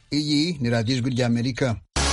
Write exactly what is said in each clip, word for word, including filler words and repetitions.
Iyi ni radiyo ijwi ry'Amerika.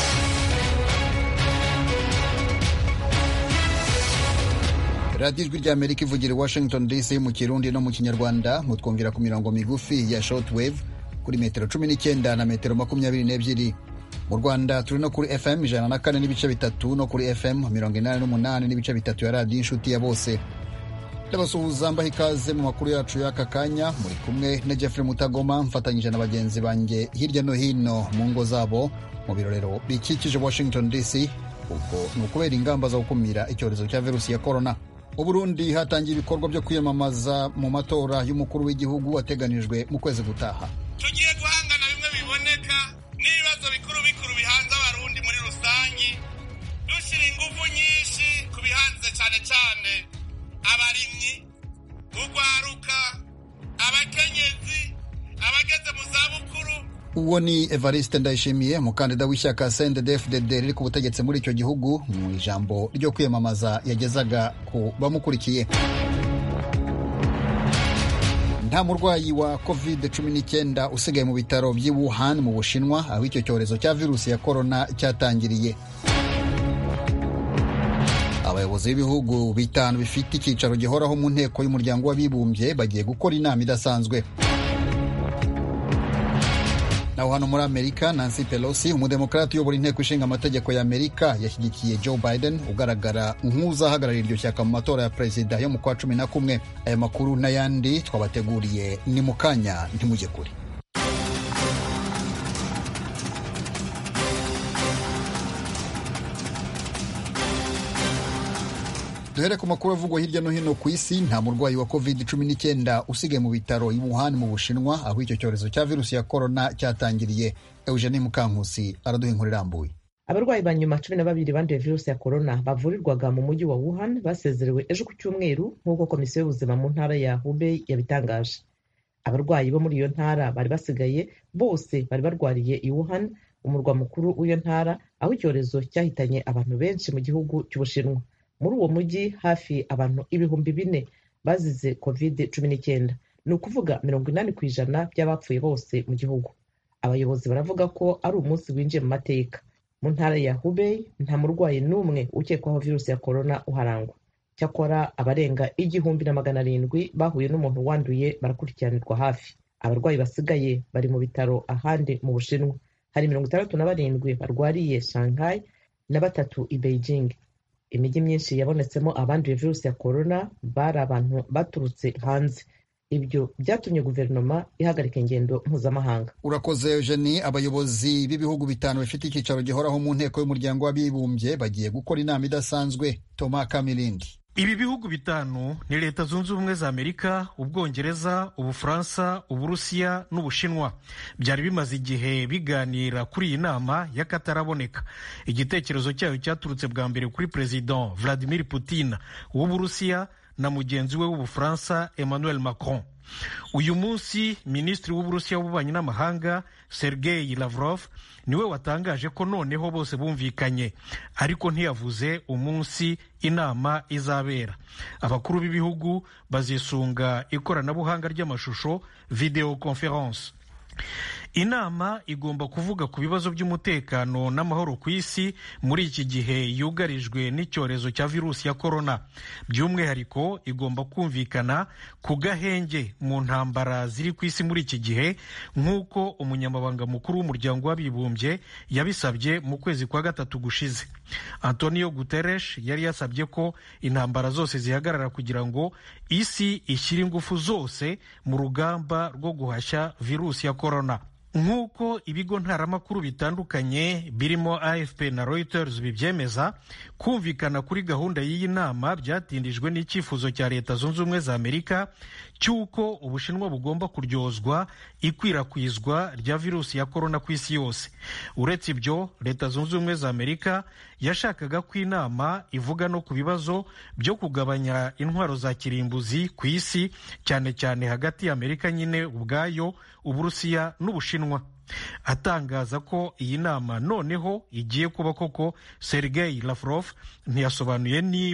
radiyo ijwi ry'Amerika ivugira i Washington D C mu Kirundi no mu Kinyarwanda, mutwumvira ku mirongo migufi ya shortwave kuri metero cumi n'icyenda na metero makumyabiri n'ebyiri. Mu Rwanda turi no kuri F M ijana na kane n'ibice bitatu no kuri F M mirongo inani n'umunani n'ibice bitatu ya radiyo inshuti ya bose. Ndabasuhuza mbaha ikaze mu makuru yacu y'aka kanya, muri kumwe na Jeffrey Mutagoma mfatanyije na bagenzi banjye hirya no hino mu ngo zabo mu birorero bikikije Washington D C. Ubwo ni ukubera ingamba zo gukumira icyorezo cya virusi ya corona. U Burundi hatangiye ibikorwa byo kwiyamamaza mu matora y'umukuru w'igihugu ateganijwe mu kwezi gutaha. Tugiye guhangana bimwe biboneka n'ibibazo bikuru bikuru bihanze abarundi muri rusangi, dushira ingufu nyinshi ku bihanze cyane cyane abarimyi, ugwaruka, abakenyezi, abageze mu zabukuru. Uwo ni Evariste Ndayishimiye, umukandida w'ishyaka C N D D F D D riri ku butegetsi muri icyo gihugu, mu ijambo ryo kwiyamamaza yagezaga ku bamukurikiye. Nta murwayi wa covid cumi n'icyenda usigaye mu bitaro by'i Wuhan mu Bushinwa, aho icyo cyorezo cya virusi ya corona cyatangiriye. Abayobozi b'ibihugu bitanu bifite icyicaro gihoraho mu nteko y'umuryango w'abibumbye bagiye gukora inama idasanzwe. Naho hano muri Amerika, Nancy Pelosi, umudemokrati uyobora inteko ishinga amategeko ya Amerika, yashyigikiye Joe Biden ugaragara nk'uzahagararira iryo shyaka mu matora ya perezida yo mu kwa cumi na kumwe. Aya makuru n'ayandi twabateguriye ni mu kanya, ntimujye kure. Duhere ku makuru avugwa hirya no hino ku isi. Nta murwayi wa covid cumi n'icyenda usigaye mu bitaro i Wuhan mu Bushinwa, aho icyo cyorezo cya virusi ya corona cyatangiriye. Eugenie Mukankusi araduha inkuru irambuye. Abarwayi ba nyuma cumi na babiri banduye virusi ya corona bavurirwaga mu mujyi wa Wuhan basezerewe ejo ku cyumweru, nk'uko komisiyo y'ubuzima mu ntara ya Hubei yabitangaje. Abarwayi bo muri iyo ntara bari basigaye bose bari barwariye i Wuhan, umurwa mukuru w'iyo ntara, aho icyorezo cyahitanye abantu benshi mu gihugu cy'Ubushinwa. Muri uwo mujyi hafi abantu ibihumbi bine bazize covid cumi n'icyenda, ni ukuvuga mirongo inani ku ijana by'abapfuye bose mu gihugu. Abayobozi baravuga ko ari umunsi winjiye mu mateka. Mu ntara ya Hubei nta murwayi n'umwe ukekwaho virusi ya corona uharangwa. Cyakora abarenga igihumbi na magana arindwi bahuye n'umuntu wanduye barakurikiranirwa hafi. Abarwayi basigaye bari mu bitaro ahandi mu Bushinwa. Hari mirongo itandatu na barindwi barwariye Shanghai na batatu i Beijing. Imijyi myinshi yabonetsemo abanduye virusi ya corona bari abantu baturutse hanze. Ibyo byatumye guverinoma ihagarika ingendo mpuzamahanga. Urakoze Eugenie. Abayobozi b'ibihugu bitanu bifite icyicaro gihoraho mu nteko y'umuryango w'abibumbye bagiye gukora inama idasanzwe. Thomas Kamilindi. Ibi bihugu bitanu ni Leta Zunze Ubumwe za Amerika, Ubwongereza, Ubufaransa, Uburusiya n'Ubushinwa. Byari bimaze igihe biganira kuri iyi nama y'akataraboneka. Igitekerezo cyayo cyaturutse bwa mbere kuri President Vladimir Putin w'Uburusiya na mugenzi we w'Ubufaransa Emmanuel Macron. Uyu munsi Minisitiri w'Uburusiya w'ububanyi n'amahanga Sergei Lavrov niwe watangaje ko noneho bose bumvikanye, ariko ntiyavuze umunsi inama izabera. Abakuru b'ibihugu bazisunga ikoranabuhanga ry'amashusho video conference. Inama igomba kuvuga ku bibazo by'umutekano n'amahoro ku isi muri iki gihe yugarijwe n'icyorezo cya virusi ya corona. By'umwihariko igomba kumvikana ku gahenge mu ntambara ziri ku isi muri iki gihe, nk'uko umunyamabanga mukuru w'umuryango w'abibumbye yabisabye mu kwezi kwa gatatu gushize. Antonio Guterres yari yasabye ko intambara zose zihagarara kugira ngo isi ishyire ingufu zose mu rugamba rwo guhashya virusi ya corona. Nk'uko ibigo ntaramakuru bitandukanye birimo A F P na Reuters bibyemeza, kumvikana kuri gahunda y'iyi nama byatindijwe n'icyifuzo cya Leta Zunze Ubumwe za Amerika cy'uko Ubushinwa bugomba kuryozwa ikwirakwizwa rya virusi ya corona ku isi yose. Uretse ibyo, Leta Zunze Ubumwe za Amerika yashakaga ko inama ivuga no ku bibazo byo kugabanya intwaro za kirimbuzi ku isi, cyane cyane hagati ya Amerika nyine ubwayo, Uburusiya n'Ubushinwa. Atangaza ko iyi nama noneho igiye kuba koko, Sergei Lavrov ntiyasobanuye niba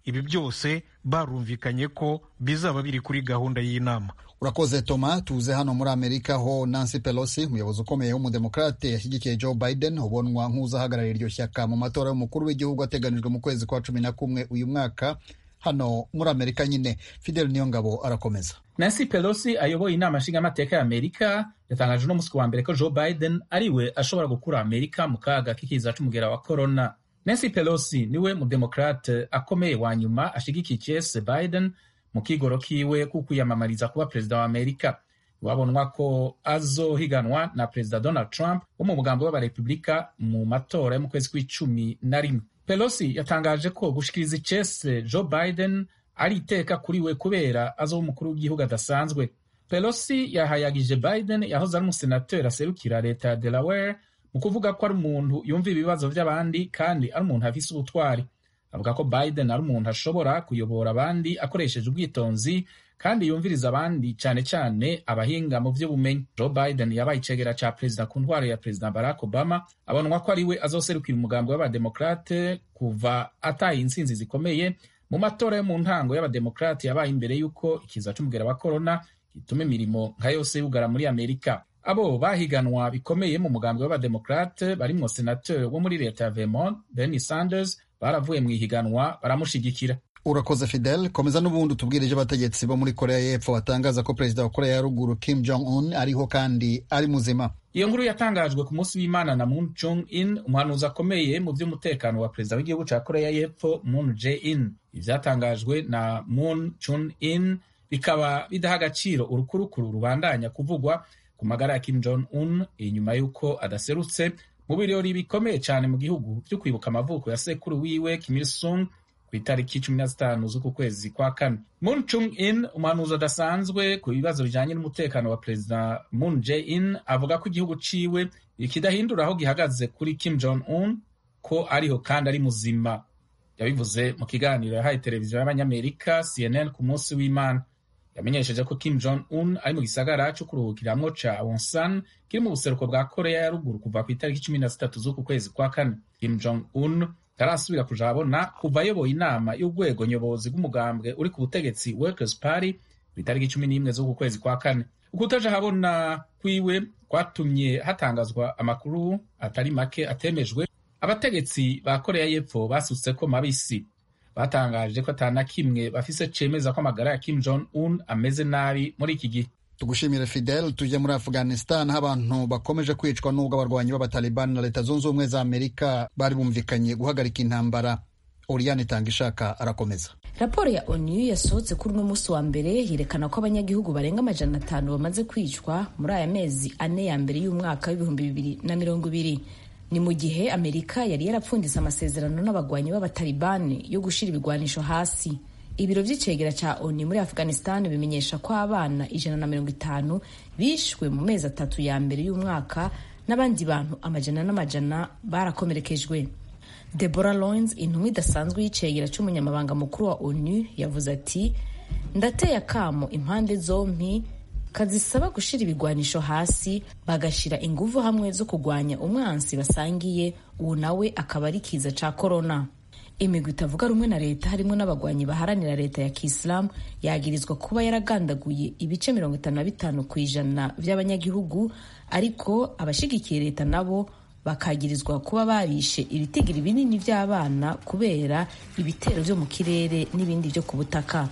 ibi byose barumvikanye ko bizaba biri kuri gahunda y'inama. Urakoze Toma. Tuze hano muri Amerika ho Nancy Pelosi, umuyobozi ukomeye w'umudemokrate yashyigikiye Joe Biden ubonwa nk'uzahagararira iryo shyaka mu matora y'umukuru w'igihugu ateganijwe mu kwezi kwa cumi na kumwe uyu mwaka hano muri Amerika nyine. Fidel Niyongabo arakomeza. Nancy Pelosi ayoboye inama nshingamateka ya Amerika yatangaje no musi wa mbere ko Joe Biden ariwe ashobora gukura Amerika mu kaga k'ikiza c'umugera wa corona. Nancy Pelosi niwe mudemokrate akomeye wa nyuma ashigikiye Jesse Biden mu kigoro kiwe kukuyamamariza kuba perezida wa Amerika. Wabonwa ko azohiganwa na perezida Donald Trump wo mu mugambo w'abarepublika mu matora yo mu kwezi kw'icumi na rimwe. Pelosi yatangaje ko gushikiriza icese Joe Biden ari iteka kuri we kubera azo umukuru w'igihugu adasanzwe. Pelosi yahayagije Biden yahoze ari umusenateri aserukira leta ya Delaware mu kuvuga ko ari umuntu yumva ibibazo by'abandi kandi ari umuntu afise ubutwari. Avuga ko Biden ari umuntu ashobora kuyobora abandi akoresheje ubwitonzi kandi yumviriza abandi cyane cyane abahinga mu by'ubumenyi. Joe Biden yabaye icegera ca perezida ku ntwaro ya perezida Barack Obama, abonwa ko ari we azoserukira umugambi w'abademokrate kuva ataye intsinzi zikomeye mu matora yo mu ntango y'abademokrate yabaye imbere y'uko ikiza c'umugera wa corona gituma imirimo nka yose yugara muri Amerika. Abo bahiganwa bikomeye mu mugambi w'abademokrate barimwo senateur wo muri leta ya Vermont Bernie Sanders baravuye mu ihiganwa baramushigikira. Urakoze Fidel. Komeza n'ubundi tubwirije abategetsi bo muri Korea y'Epfo batangaza ko perezida wa Korea ya ruguru Kim Jong Un ariho kandi ari muzima. Iyo nkuru yatangajwe ku munsi w'Imana na Moon Jae-in, umuhanuzi akomeye mu by'umutekano wa perezida w'igihugu ca Korea y'Epfo Moon Jae-in. Ivyatangajwe na Moon Jae-in bikaba bidaha agaciro urukurukuru rubandanya kuvugwa ku magara ya Kim Jong Un inyuma y'uko adaserutse mu birori bikomeye cyane mu gihugu byo kwibuka amavuko ya sekuru wiwe Kim Il Sung ku itariki cumi na zitanu z'uku kwezi kwa kane. Moon Jae-in, umuhanuzi adasanzwe ku bibazo bijanye n'umutekano wa perezida Moon Jae-in, avuga ko igihugu ciwe ikidahindura aho gihagaze kuri Kim Jong Un ko ariho kandi ari muzima. Yabivuze mu kiganiro yahaye televiziyo y'abanyamerika C N N ku munsi w'Imana. Yamenyesheje ko Kim Jong Un ari mu gisagara cyo kuruhukiramwo ca Wonsan kiri mu buseruko bwa Korea ya ruguru kuva ku itariki cumi na zitatu z'uku kwezi kwa kane. Kim Jong Un tarasubira kuja abona kuva ayoboye inama y'urwego nyobozi rw'umugambwe uri ku butegetsi Workers Party ku itariki cumi n'imwe z'uku kwezi kwa kane. Ukutaja habona kwiwe kwatumye hatangazwa amakuru atari make atemejwe. Abategetsi ba Korea y'Epfo basutse ko mabisi batangaje ko atana kimwe bafise cemeza ko amagara ya Kim Jong Un ameze nabi muri iki gihe. Tugushimire Fidel. Tuje muri Afghanistan aho abantu bakomeje kwicwa n'ubwo abarwanyi b'abataliban na leta zunze ubumwe za Amerika bari bumvikanye guhagarika intambara. Oriane Tangishaka arakomeza. Raporo ya ONU yasohotse kuri uno musi wa mbere yerekana ko abanyagihugu barenga amajana atanu bamaze kwicwa muri aya mezi ane ya mbere y'umwaka w'ibihumbi bibiri na mirongo ibiri. Ni mu gihe Amerika yari yarapfundise amasezerano n'abagwanyi b'abatalibani yo gushira ibigwanisho hasi. Ibiro vy'icegera ca ONU muri Afghanistan bimenyesha ko abana ijana na mirongo itanu bishwe mu mezi atatu ya mbere y'umwaka n'abandi bantu amajana n'amajana barakomerekejwe. Deborah Loins, intumwa idasanzwe y'icegera c'umunyamabanga mukuru wa ONU, yavuze ati: "Ndateye akamo impande zompi kazisaba gushira ibigwanisho hasi bagashira inguvu hamwe zo kugwanya umwansi basangiye, uwo nawe akaba ari kiza ca corona." Imigwi itavuga rumwe na leta harimo n'abagwanyi baharanira leta ya Kiislamu yagirizwa kuba yaragandaguye ibice mirongo itanu na bitanu kw'ijana vy'abanyagihugu, ariko abashigikiye leta nabo bakagirizwa kuba babishe ibitigiri binini vy'abana kubera ibitero vyo mu kirere n'ibindi vyo ku butaka.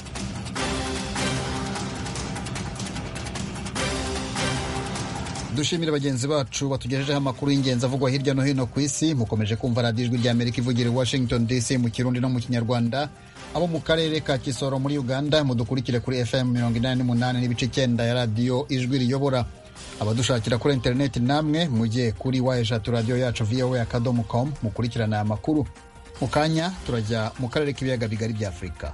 Dushimire bagenzi bacu batugejejeho amakuru y'ingenzi avugwa hirya no hino ku isi. Mukomeje kumva radiyo ijwi ry'Amerika ivugira i Washington D C mu Kirundi no mu Kinyarwanda. Abo mu karere ka Kisoro muri Uganda mudukurikire kuri F M mirongo inani n'umunani n'ibice icyenda ya radiyo ijwi riyobora. Abadushakira kuri interineti namwe mujye kuri wa eshatu radiyo yacu V O A akadomo com mukurikirana aya makuru. Mu kanya turajya mu karere k'ibiyaga bigari bya Afurika.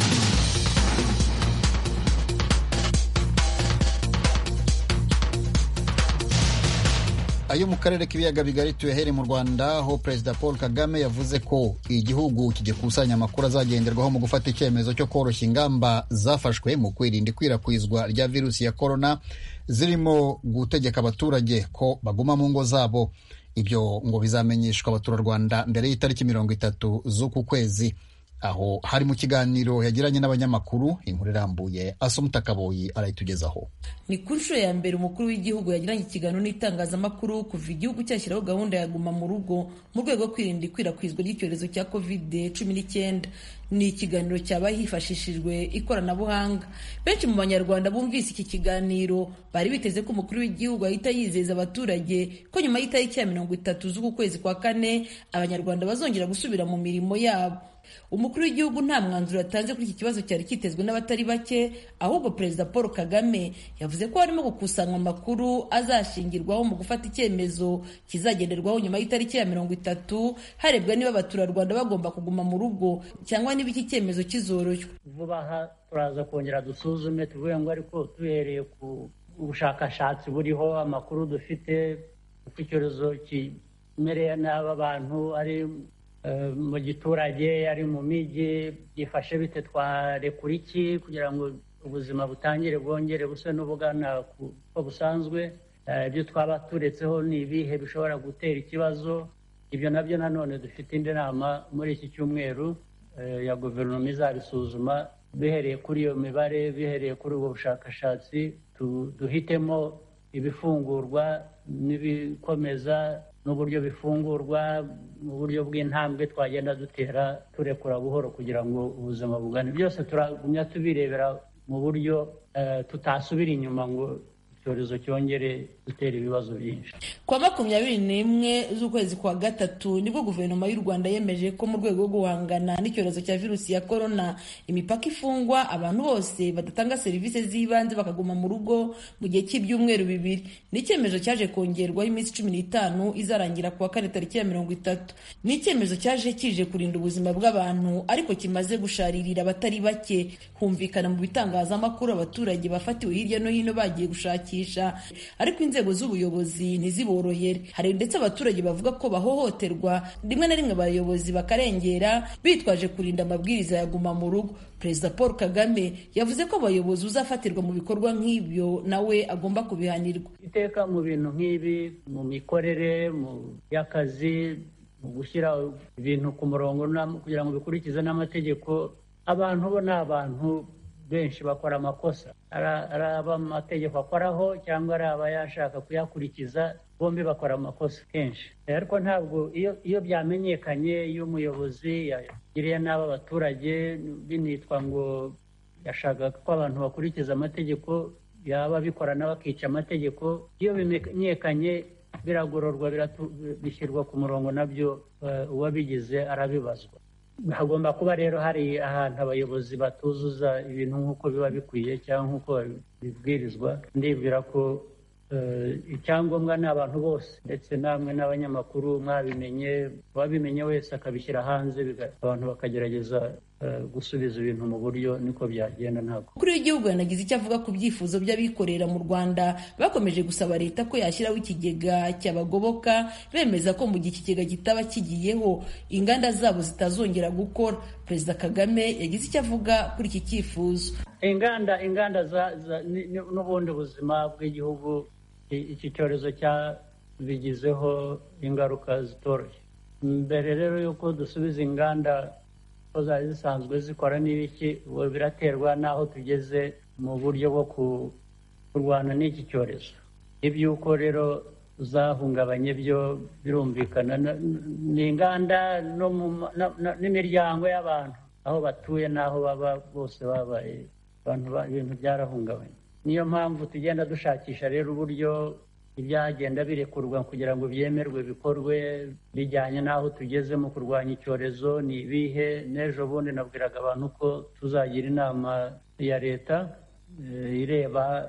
Ayo mu karere k'ibiyaga bigari tuyahere mu Rwanda, aho Perezida Paul Kagame yavuze ko igihugu kigikusanya amakuru azagenderwaho mu gufata icyemezo cyo koroshya ingamba zafashwe mu kwirinda ikwirakwizwa rya virusi ya korona, zirimo gutegeka abaturage ko baguma mu ngo zabo. Ibyo ngo bizamenyeshwa abaturarwanda mbere y'itariki mirongo itatu z'uku kwezi. aho hari mu kiganiro yagiranye n'abanyamakuru. Inkuru irambuye Assumpta Kaboyi arayitugezaho. Ni ku nshuro ya mbere umukuru w'igihugu yagiranye ikiganiro n'itangazamakuru kuva igihugu cyashyiraho gahunda ya guma mu rugo mu rwego rwo kwirinda ikwirakwizwa ry'icyorezo cya covid cumi n'icyenda. Ni ikiganiro cyabaye hifashishijwe ikoranabuhanga. Benshi mu banyarwanda bumvise iki kiganiro bari biteze ko umukuru w'igihugu ahita yizeza abaturage ko nyuma y'itariki ya mirongo itatu z'uku kwezi kwa kane abanyarwanda bazongera gusubira mu mirimo yabo. Umukuru w'igihugu nta mwanzuro yatanze kuri iki kibazo cyari kitezwe n'abatari bake, ahubwo Perezida Paul Kagame yavuze ko harimo gukusanywa amakuru azashingirwaho mu gufata icyemezo kizagenderwaho nyuma y'itariki ya mirongo itatu, harebwa niba abaturarwanda bagomba kuguma mu rugo cyangwa niba iki cyemezo kizoroshwa. Vuba aha turaza kongera dusuzume tuvuge ngo ariko tuhereye ku ubushakashatsi buriho, amakuru dufite uko icyorezo kimereye n'aba bantu ari mu giturage ari mu migi, byifashe bite, twarekura iki kugira ngo ubuzima butangire bwongere buse n'ubugana uko busanzwe. Ibyo twaba turetseho ni ibihe bishobora gutera ikibazo. Ibyo nabyo nanone dufite indi nama muri iki cyumweru ya guverinoma izabisuzuma, bihereye kuri iyo mibare, bihereye kuri ubwo bushakashatsi, duhitemo ibifungurwa n'ibikomeza n'uburyo bifungurwa mu buryo bw'intambwe twagenda dutera turekura buhoro kugira ngo ubuzima bugane. Byose turagumya tubirebera mu buryo uh, tutasubira inyuma ngo icyorezo cyongere gutera ibibazo byinshi. Kwa makumyabiri n'imwe z'ukwezi kwa gatatu nibwo guverinoma y'u Rwanda yemeje ko mu rwego rwo guhangana n'icyorezo cya virusi ya korona imipaka ifungwa, abantu bose badatanga serivisi z'ibanze bakaguma mu rugo mu gihe cy'ibyumweru bibiri. Ni icyemezo cyaje kongerwaho iminsi cumi n'itanu izarangira kuwa kane tariki ya mirongo itatu. Ni icyemezo cyaje kije kurinda ubuzima bw'abantu ariko kimaze gusharirira abatari bake. Humvikana mu bitangazamakuru abaturage bafatiwe hirya no hino bagiye gushakisha, ariko inzego z'ubuyobozi ntiziborohere. Hari ndetse abaturage bavuga ko bahohoterwa, rimwe na rimwe abayobozi bakarengera bitwaje kurinda amabwiriza ya guma mu rugo. Perezida Paul Kagame yavuze ko abayobozi uzafatirwa mu bikorwa nk'ibyo nawe agomba kubihanirwa. Iteka mu bintu nk'ibi, mu mikorere, mu y'akazi, mu gushyira ibintu ku murongo kugira ngo bikurikize n'amategeko, abantu bo ni abantu benshi bakora amakosa. Ari ab'amategeko akoraho cyangwa ari abayashaka kuyakurikiza, bombi bakora amakosa kenshi. Ariko ntabwo iyo iyo byamenyekanye, iyo umuyobozi yagiriye n'aba abaturage binitwa ngo yashaka ko abantu bakurikiza amategeko, yaba bikorana bakica amategeko, iyo bimenyekanye biragororwa, bishyirwa ku murongo, nabyo uwabigize arabibazwa. Hagomba kuba rero hari ahantu abayobozi batuzuza ibintu nk'uko biba bikwiye cyangwa nk'uko bibwirizwa. Ndibwira ko icyangombwa ni abantu bose, ndetse namwe n'abanyamakuru mwabimenye, wabimenye wese akabishyira hanze, abantu bakagerageza gusubiza ibintu mu buryo niko byagenda. Ntabwo Umukuru w'igihugu yanagize icyo avuga ku byifuzo by'abikorera mu Rwanda bakomeje gusaba leta ko yashyiraho ikigega cyabagoboka, bemeza ko mu gihe ikigega kitaba kigiyeho inganda zabo zitazongera gukora. Perezida Kagame yagize icyo avuga kuri iki cyifuzo. Inganda inganda n'ubundi buzima bw'igihugu iki cyorezo cyabigizeho ingaruka zitoroshye. Mbere rero yuko dusubiza inganda ko zari zisanzwe zikora n'ibiki, ubu biraterwa n'aho tugeze mu buryo bwo kurwana n'iki cyorezo. Iby'uko rero zahungabanye byo birumvikana, ni inganda n'imiryango y'abantu aho batuye n'aho baba bose babaye abantu, ibintu byarahungabanye. Niyo mpamvu tugenda dushakisha rero uburyo ibyagenda birekurwa kugira ngo byemerwe bikorwe bijyanye n'aho tugeze mu kurwanya icyorezo ni ibihe. N'ejo bundi nabwiraga abantu ko tuzagira inama ya leta ireba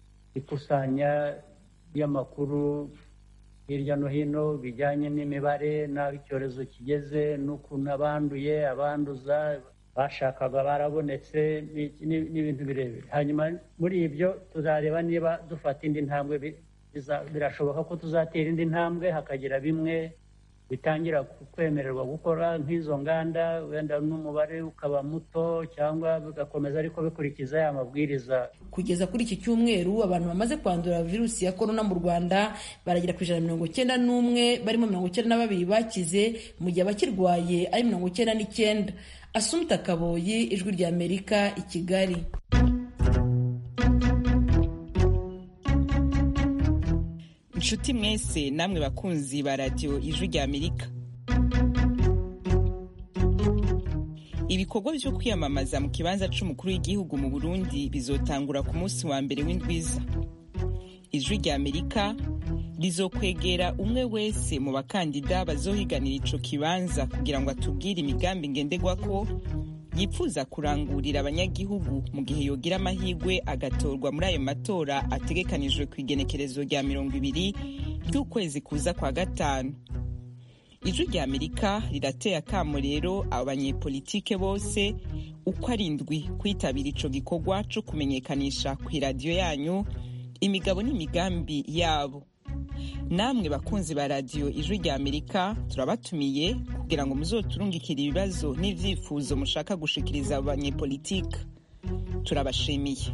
ikusanya ry'amakuru hirya no hino bijyanye n'imibare n'aho icyorezo kigeze n'ukuntu abanduye, abanduza, bashakaga barabonetse, n'ibintu birebire. Hanyuma muri ibyo tuzareba niba dufata indi ntambwe. Birashoboka ko tuzatera indi ntambwe hakagira bimwe bitangira kwemererwa gukora nk'izo nganda, wenda n'umubare ukaba muto cyangwa bigakomeza ariko bikurikiza ya mabwiriza. Kugeza kuri iki cyumweru abantu bamaze kwandura virusi ya korona mu Rwanda baragera ku ijana mirongo icyenda n'umwe, barimo mirongo icyenda na babiri bakize, mu gihe abakirwaye ari mirongo icyenda n'icyenda. Asumta Kaboyi, Ijwi rya Amerika, i Kigali. Inshuti mwese namwe bakunzi ba radio Ijwi rya Amerika, ibikorwa byo kwiyamamaza mu kibanza c'umukuru w'igihugu mu Burundi bizotangura ku munsi wa mbere w'indwiza. Ijwi rya Amerika rizokwegera umwe wese mu bakandida bazohiganira ico kibanza kugira ngo atubwire imigambi ngenderwako yifuza kurangurira abanyagihugu mu gihe yogira amahirwe agatorwa muri ayo matora ategekanijwe ku igenekerezo rya mirongo ibiri ry'ukwezi kuza kwa gatanu. Ijwi rya Amerika rirateye akamo rero abanyepolitike bose uko ari indwi kwitabira ico gikorwa co kumenyekanisha ku iradiyo yanyu imigabo n'imigambi yabo. Namwe bakunzi ba radio Ijwi rya Amerika turabatumiye kugira ngo muzoturungikire ibibazo n'ivyifuzo mushaka gushikiriza abanyepolitike. Turabashimiye.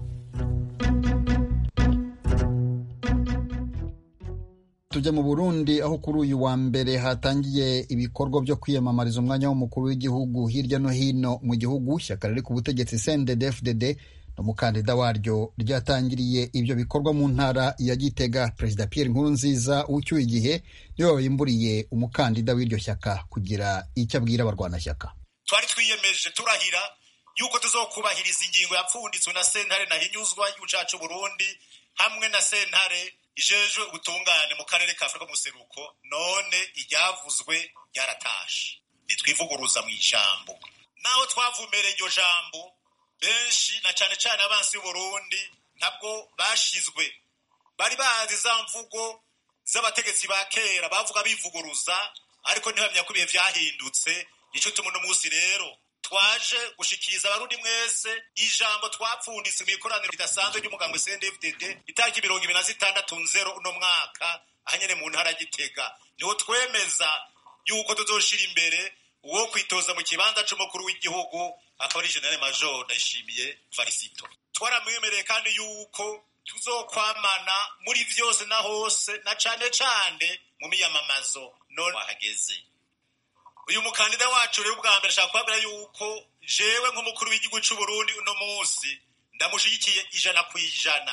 Tujya mu Burundi aho kuri uyu wa mbere hatangiye ibikorwa byo kwiyamamariza umwanya w'umukuru w'igihugu hirya no hino mu gihugu. Ishyaka riri ku butegetsi C N D D F D D n'umukandida waryo ryatangiriye ibyo bikorwa mu ntara ya Gitega. Perezida Pierre Nkurunziza ucyuye igihe niwe wabimburiye umukandida w'iryo shyaka kugira icyo abwira abarwanashyaka. Twari twiyemeje turahira yuko tuzokubahiriza ingingo yapfunditswe na sentare nahinyuzwa y'ucacu Burundi hamwe na sentare ijejwe ubutungane mu karere ka Afurika y'Ubuseruko. None iryavuzwe ryaratashe, nitwivuguruza mu ijambo. Naho twavumereye iryo jambo, benshi na cyane cyane abansi y'Uburundi ntabwo bashizwe, bari bazi za mvugo z'abategetsi ba kera bavuga bivuguruza, ariko ntibamenya ko ibihe vyahindutse. Nico tumuno musi rero twaje gushikiriza abarundi mwese ijambo twapfunditse mu ikoraniro ridasanzwe ry'umugambwe C N D D F D D itariki mirongo ibiri na zitandatu nzero uno mwaka ahanyene mu ntara Gitega. Niho twemeza yuko tuzoshira imbere uwo kwitoza mu kibanza c'umukuru w'igihugu akaba ari General Major Ndayishimiye Varisito. Twaramwemereye kandi yuko tuzokwamana muri vyose na hose na cane cane mu miyamamazo. None wahageze uyu mukandida wacu rero ubwa mbere ashaka kubabwira yuko jewe nk'umukuru w'igihugu c'u Burundi uno munsi ndamushigikiye ijana ku ijana.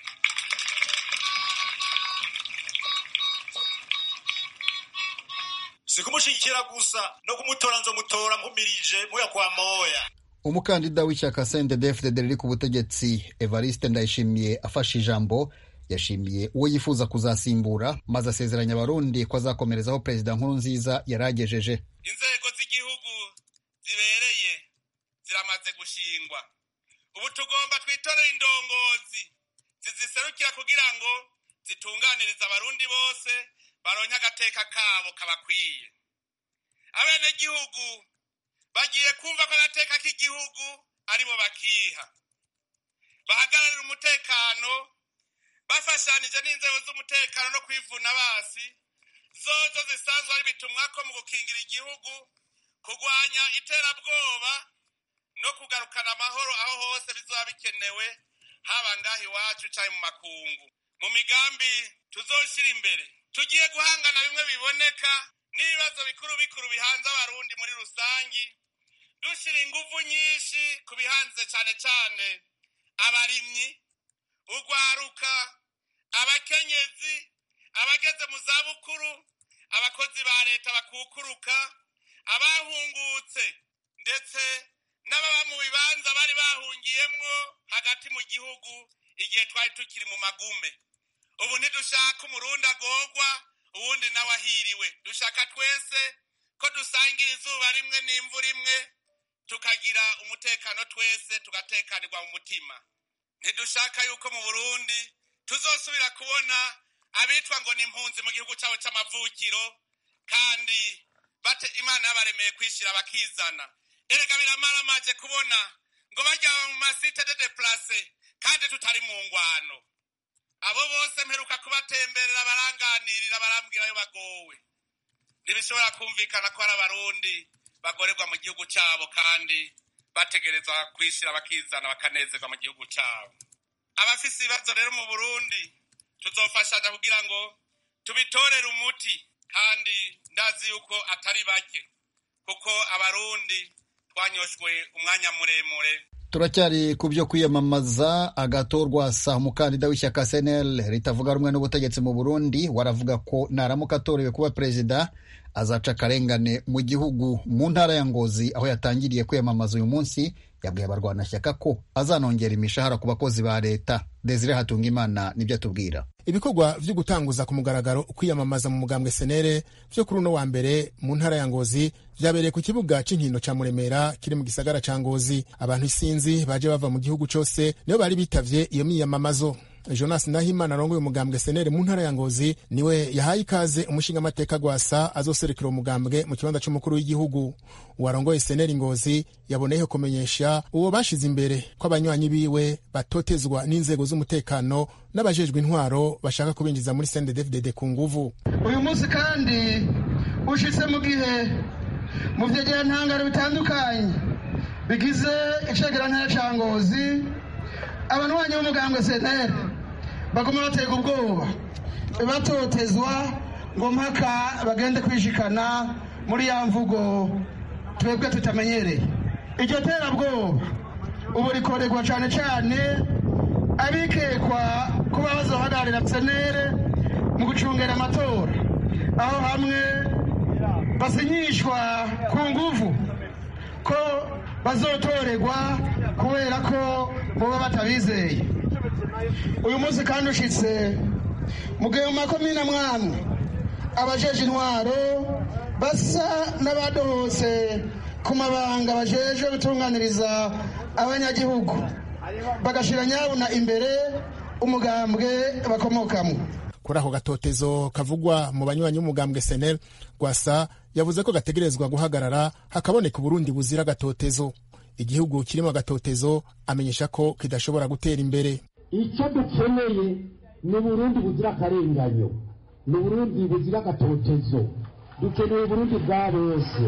Sikumushigikira gusa no kumutora nzomutora mpumirije muya kwa moya. Umukandida w'ishyaka C N D D F D D riri ku butegetsi Evariste Ndayishimiye afashe ijambo yashimiye uwo yifuza kuzasimbura maze asezeranya abarundi ko azakomerezaho Perezida Nkurunziza yaragejeje. Inzego z'igihugu zibereye ziramaze gushingwa, ubu tugomba twitorera indongozi ziziserukira kugira ngo zitunganiriza abarundi bose baronke agateka kabo kabakwiye. Abenegihugu bagiye kumva ko agateka k'igihugu aribo bakiha, bahagararira umutekano bafashanije n'inzego z'umutekano no kwivuna basi zozo zisanzwe ari bitumwako mu gukingira igihugu, kugwanya iterabwoba no kugarukana amahoro aho hose bizoba bikenewe, haba ngaho iwacu canke mu makungu. Mu migambi tuzoshira imbere tugiye guhangana bimwe biboneka n'ibibazo bikuru bikuru bihanze abarundi muri rusangi, dushira inguvu nyinshi ku bihanze cane cane abarimyi, urwaruka, abakenyezi, abageze mu zabukuru, abakozi ba leta bakukuruka, abahungutse ndetse n'ababa mu bibanza bari bahungiyemwo hagati mu gihugu igihe twari tukiri mu magume. Ubu ntidushaka umurundi agorwa uwundi nawe ahiriwe, dushaka twese ko dusangira izuba rimwe n'imvura imwe, tukagira umutekano twese tugatekanirwa mu mutima. Ntidushaka yuko mu Burundi tuzosubira kubona abitwa ngo ni impunzi mu gihugu cyabo c'amavukiro kandi bate Imana yabaremeye kwishira bakizana. Erega biramaramaje kubona ngo bajya mu masite de déplace kandi tutari mu ngwano. Abo bose mperuka kubatemberera baranganirira barambwira yo bagowe. ntibishobora kumvikana ko ari abarundi bagorerwa mu gihugu cyabo kandi bategerezwa kwishira bakizana bakanezerwa mu gihugu cyabo. Abafise ibibazo rero mu Burundi tuzofashanya kugira ngo tubitorere umuti, kandi ndazi yuko atari bake, kuko abarundi twanyoshwe umwanya muremure. Turacyari ku byo kwiyamamaza. Agathon Rwasa, umukandida w'ishyaka C N L ritavuga rumwe n'ubutegetsi mu Burundi, waravuga ko naramuka atorewe kuba perezida azaca akarengane mu gihugu. Mu ntara ya Ngozi aho yatangiriye kwiyamamaza uyu munsi, yabwiye abarwanashyaka ko azanongera imishahara ku bakozi ba leta. Desire Hatungimana nibyo atubwira. Ibikorwa vyo gutanguza ku mugaragaro kwiyamamaza mu mugambwe C N L vyo kuri uno wa mbere mu ntara ya Ngozi vyabereye ku kibuga c'inkino ca Muremera kiri mu gisagara ca Ngozi. Abantu isinzi baje bava mu gihugu cose nibo bari bitavye iyo miyamamazo. Jonas Nahimana arongoye umugambwe C N L mu ntara ya Ngozi niwe yahaye ikaze umushingamateka Rwasa azoserekera umugambwe mu kibanza c'umukuru w'igihugu. Uwarongoye C N L Ngozi yaboneyeho kumenyesha uwo bashize imbere ko abanywanyi biwe batotezwa n'inzego z'umutekano n'abajejwe intwaro bashaka kubinjiza muri C N D D F D D ku nguvu. Uyu munsi kandi ushitse mu gihe mu vyegera ntangaro bitandukanye bigize icegerantara ca Ngozi, abanywanyi b'umugambwe C N L baguma batega ubwoba batotezwa ngo mpaka bagende kwishikana muri ya mvugo twebwe tutamenyereye. Iryo terabwoba ubu rikorerwa cane cane abikekwa kuba bazohagararira C N L mu gucungera amatora, aho hamwe basinyishwa ku nguvu ko bazotorerwa kubera ko boba batabizeye. Uyu munsi kandi ushitse mu gihe mu makomine amwamwe abajeje intwaro basa n'abadohose ku mabanga bajeje gutunganiriza abanyagihugu, bagashira nyabuna imbere umugambwe bakomokamwo. Kuri ako gatotezo kavugwa mu banywanyi b'umugambwe C N L, Rwasa yavuze ko gategerezwa guhagarara hakaboneka Burundi buzira gatotezo. Igihugu kirimo agatotezo amenyesha ko kidashobora gutera imbere. Icyo dukeneye ni Burundi buzira akarenganyo, ni Burundi buzira gatotezo. Dukeneye Burundi bwa bose,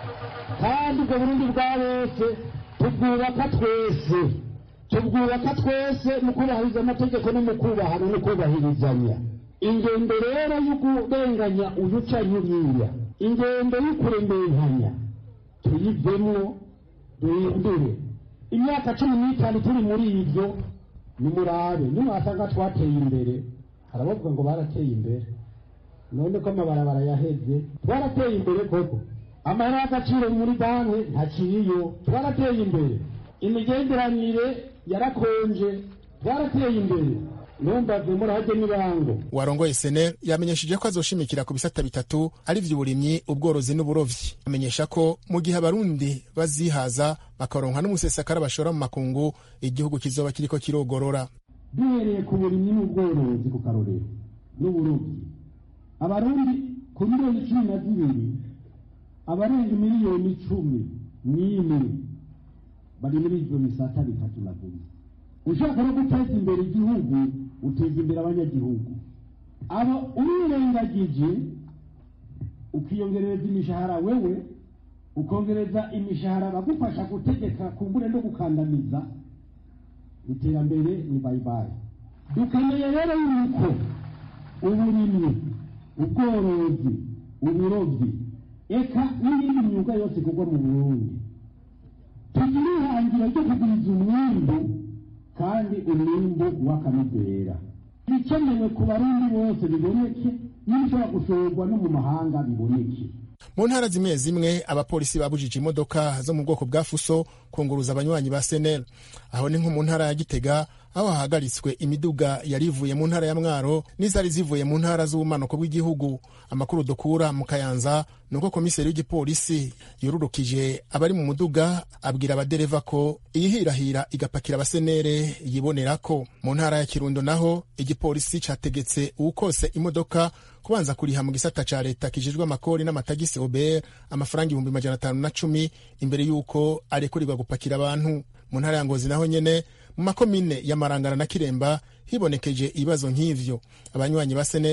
kandi ubwo Burundi bwa bose tubwubaka twese, tubwubaka twese mu kubahiriza amategeko no mu kubahana no kubahirizanya. Ingendo rero yo kurenganya uyuca nyuriya, ingendo yo kurembenkanya tuyivemwo duhindure. Imyaka cumi n'itanu turi muri ibyo nimurabe, nimwasanga twateye imbere. Harabavuga ngo barateye imbere, none ko amabarabara yaheze. Twarateye imbere koko, amahera y'agaciro muri banki ntakiriyo. Twarateye imbere, imigenderanire yarakonje. Twarateye imbere, numbaze murahage n'ibango. Warongoye C N L yamenyesheje ko azoshimikira ku bisata bitatu ari vy'uburimyi, ubworozi n'uburovyi. Amenyesha ko mu gihe abarundi bazihaza bakaronka n'umusesakara bashora mu makungu, igihugu kizoba kiriko kirogorora. Duhereye ku burimyi n'ubworozi ku karorero n'uburovyi, abarundi ku miliyoni cumi na zibiri abarenga miliyoni cumi n'imwe bari muri ivyo bisata bitatu navuze. Ushaka no guteza imbere igihugu uteza imbere abanyagihugu. Abo urengagije ukiyongereza imishahara wewe, ukongereza imishahara bagufasha gutegeka kumbure no gukandamiza, iterambere ni bye bye. Dukeneye rero yuko uburimyi, ubworozi, uburovyi, eka n'indi myuga yose kugwa mu Burundi tugira ihangiro ryo kugwiza umwimbu, kandi umwimbu w'akamidera. Bikenewe ku barundi bose biboneke, n'ibishobora gushorwa no mu mahanga biboneke. Mu ntara zimwe zimwe abapolisi babujije imodoka zo mu bwoko bwa fuso kunguruza abanywanyi ba C N L. Aho ni nko mu ntara ya Gitega aho hahagaritswe imiduga yari ivuye mu ntara ya Mwaro n'izari zivuye mu ntara z'ubumanuko bw'igihugu. Amakuru dukura mu Kayanza nuko komiseri w'igipolisi yururukije abari mu muduga abwira abadereva ko iyihirahira igapakira abasenere yibonerako. Mu ntara ya Kirundo naho igipolisi categetse uwukose imodoka kubanza kuriha mu gisata ca leta kijejwe amakori n'amatagisi O B R amafaranga ibihumbi majana atanu na cumi imbere yuko arekurirwa gupakira abantu. Mu ntara ya Ngozi naho nyene mu makomine ya Marangara na Kiremba hibonekeje ibibazo nk'ivyo. Abanywanyi ba senere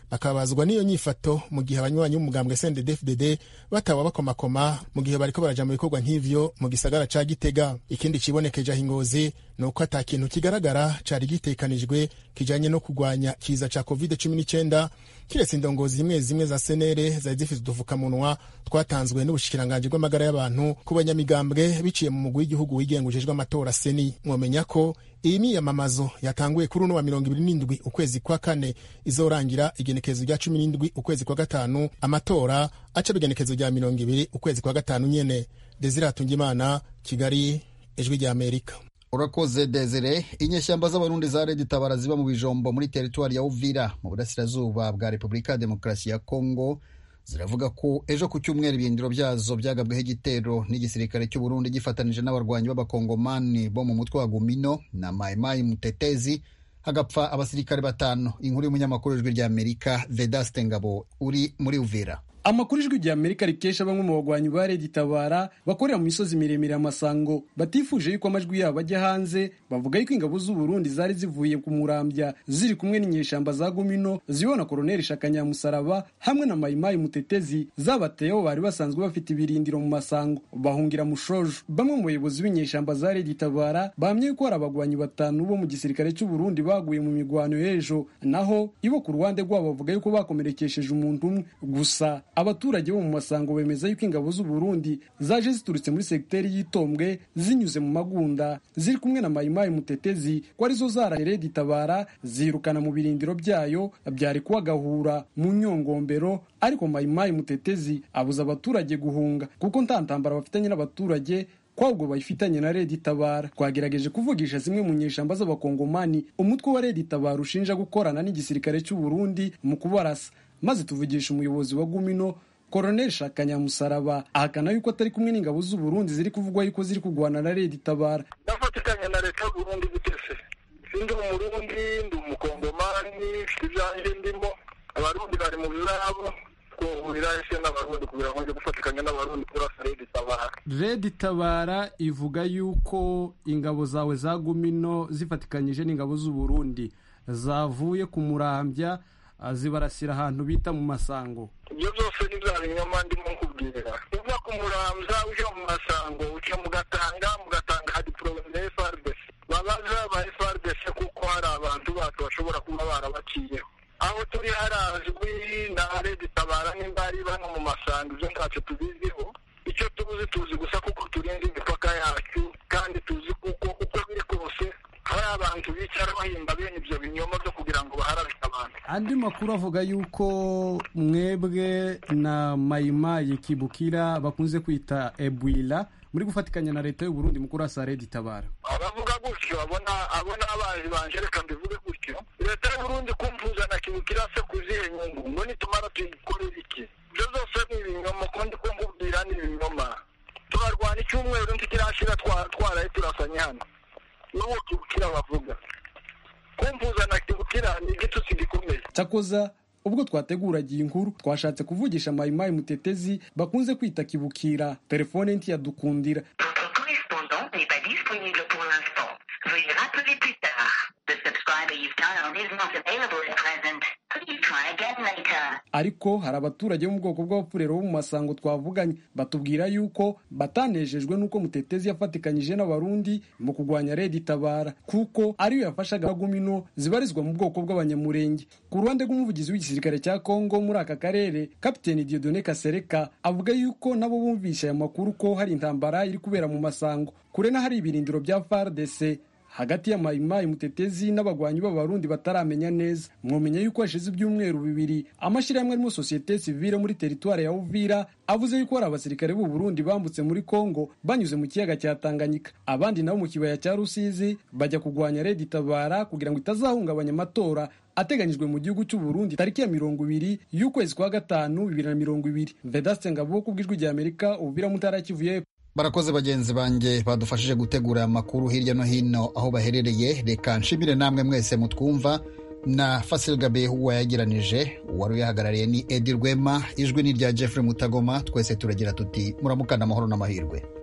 bakabazwa n'iyo nyifato mu gihe abanywanyi b'umugambwe S N D D F D D bataba bakomakoma mu gihe bariko baraja mu bikorwa nk'ivyo mu gisagara ca Gitega. Ikindi cibonekeje aho Ingozi ni uko ata kintu kigaragara cari gitekanijwe kijanye no kurwanya kiza ca covid cumi n'icyenda kiretse indongozi zimwe zimwe za senere zari zifite udufukamunwa twatanzwe n'ubushikiranganji bw'amagara y'abantu ku banyamigambwe biciye mu mugwi w'igihugu wigengujejwe amatora seni. Mwomenya ko iyi miyamamazo yatanguye kuri uno wa mirongo ibiri n'indwi ukwezi kwa kane izorangira igenekerezo rya cumi n'indwi ukwezi kwa gatanu, amatora aca bigenekerezo rya mirongo ibiri ukwezi kwa gatanu nyene. Desire Hatungimana, Kigali, Ijwi rya Amerika. Urakoze Desire. Inyeshyamba z'abarundi za Red Tabara ziba mu bijombo muri teritwari ya Uvira mu burasirazuba bwa Repubulika ya Demokarasi ya Kongo ziravuga ko ejo ku cyumweru ibindiro byazo byagabweho igitero n'igisirikare cy'u Burundi gifatanije n'abarwanyi b'abakongomani bo mu mutwe wa Gumino na Mai Mai Mutetezi hagapfa abasirikare batanu. Inkuru y'umunyamakuru w'Ijwi rya Amerika Vedaste Ngabo uri muri Uvira. Amakuru Ijwi rya Amerika rikesha bamwe mu bagwanyi ba Red Tabara bakorera mu misozi miremire y'amasango batifuje yuko amajwi yabo ajya hanze, bavuga yuko ingabo z'u Burundi zari zivuye ku Murambya ziri kumwe n'inyeshamba za Gumino zibona Colonel Shakanyamusaraba hamwe na Mai Mai Mutetezi zabateyeho bari basanzwe bafite ibirindiro mu masango bahungira mu Shojo. Bamwe mu bayobozi b'inyeshamba za Red Tabara bamye yuko hari abagwanyi batanu bo mu gisirikare cy'u Burundi baguye mu migwano y'ejo, naho ibo ku ruhande rwabo bavuga yuko bakomerekesheje umuntu umwe gusa. Abaturage bo mu masango bemeza yuko ingabo z'u Burundi zaje ziturutse muri sekiteri y'Itombwe zinyuze mu Magunda ziri kumwe na Mai Mai Mutetezi ko arizo zara Red Tabara zirukana mu birindiro byayo byari kuwa Gahura mu Nyongombero, ariko Mai Mai Mutetezi abuza abaturage guhunga kuko ntantambara bafitanye n'abaturage kwabwo bayifitanye na Red Tabara. Twagerageje kuvugisha zimwe mu nyeshamba z'abakongomani umutwe wa Red Tabara ushinja gukorana n'igisirikare cy'u Burundi mu kubarasa, maze tuvugisha umuyobozi wa Gumino Colonel Shakanyamusaraba ahakana yuko atari kumwe n'ingabo z'u Burundi ziri kuvugwa yuko ziri kugwana na Red Tabara. Ndafatikanya na leta y'u Burundi gutese sindi umurundi ndi umukongomani ibyanjye ndimo abarundi bari mu birabo kuhurira ese n'abarundi kugira ngo gufatikanya n'abarundi kurasa Red Tabara. Red Tabara ivuga yuko ingabo zawe za Gumino zifatikanyije n'ingabo z'u Burundi zavuye ku Murambya zibarasira ahantu bita mu masango. Ibyo byose ni bya binyoma ndimo nkubwira. Uva ku Muramza uje mu masango uca mu Gatanga mu Gatanga hadi province F R D C. Babaza ba F R D C kuko hari abantu bacu bashobora kuba barabaciyeho. Aho turi harazwi na Red Tabara n'imbari bano mu masango ibyo ntacyo tubiziho. Icyo tubuzi tuzi gusa kuko turinda imipaka yacu kandi tuzi kuko uko biri kose hari abantu bicara bahimba bene ibyo binyoma byo kugira ngo baharabike abantu. Andi makuru avuga yuko mwebwe na Mai Mai Kibukira bakunze kwita Ebwila muri gufatikanya na leta y'u Burundi mu kurasa Red Tabara. Abavuga gutyo abona abona abaje banje reka mbivuge gutyo. Leta y'u Burundi kumvuza na Kibukira se kuzihe nyungu ngo nitumara tuyikorera iki? Byo zose ni ibinyoma kandi ko nkubwira ni ibinyoma. Tubarwana icyumweru ntikirashira twaraye turasanye hano. N'uwo Kibukira bavuga kumvuza na Kibukira ni igitutsi gikomeye. Cyakoza ubwo twateguragiye inkuru twashatse kuvugisha Mai Mai Mutetezi bakunze kwita Kibukira, telefone nti yadukundira. Votre correspondant n'est pas disponible pour l'instant. Veuillez rappeler plus tard. The subscriber you've dialed is not available at present. Please try again later. Ariko hari abaturage mu bwoko bw'abapfurero bo mu masango twavuganye batubwira yuko batanejejwe nuko Mutetezi yafatikanyije n'abarundi mu kugwanya Red Tabara kuko ariyo yafashaga Gumino zibarizwa mu bwoko bw'abanyamurenge. Ku ruhande rw'umuvugizi w'igisirikare cya Kongo muri aka karere Kapiteni Dieudonné Kasereka avuga yuko nabo bumvisha aya makuru ko hari intambara iri kubera mu masango kure na hari ibirindiro bya F A R D C hagati ya Mai Mai Mutetezi n'abagwanyi b'abarundi bataramenya neza. Mwomenya yuko hashize ibyumweru bibiri amashyirahamwe arimo societe civile muri teritwari ya Uvira avuze yuko hari abasirikare b'u Burundi bambutse muri Kongo banyuze mu kiyaga cya Tanganyika, abandi nabo mu kibaya cya Rusizi bajya kugwanya Red Tabara kugira ngo itazahungabanya amatora ateganyijwe mu gihugu cy'u Burundi tariki ya mirongo ibiri y'ukwezi kwa gatanu bibiri na mirongo ibiri. Vedaste Ngabo ku bw'Ijwi rya Amerika Uvira mu ntara ya Kivu y'Epfo. Barakoze bagenzi banjye badufashije gutegura amakuru hirya no hino aho baherereye. Reka nshimire namwe mwese mutwumva na Fasil Gabe wayagiranije, wari uyahagarariye ni Edi Rwema, ijwi ni rya Jeffrey Mutagoma. Twese turagira tuti muramukana amahoro n'amahirwe.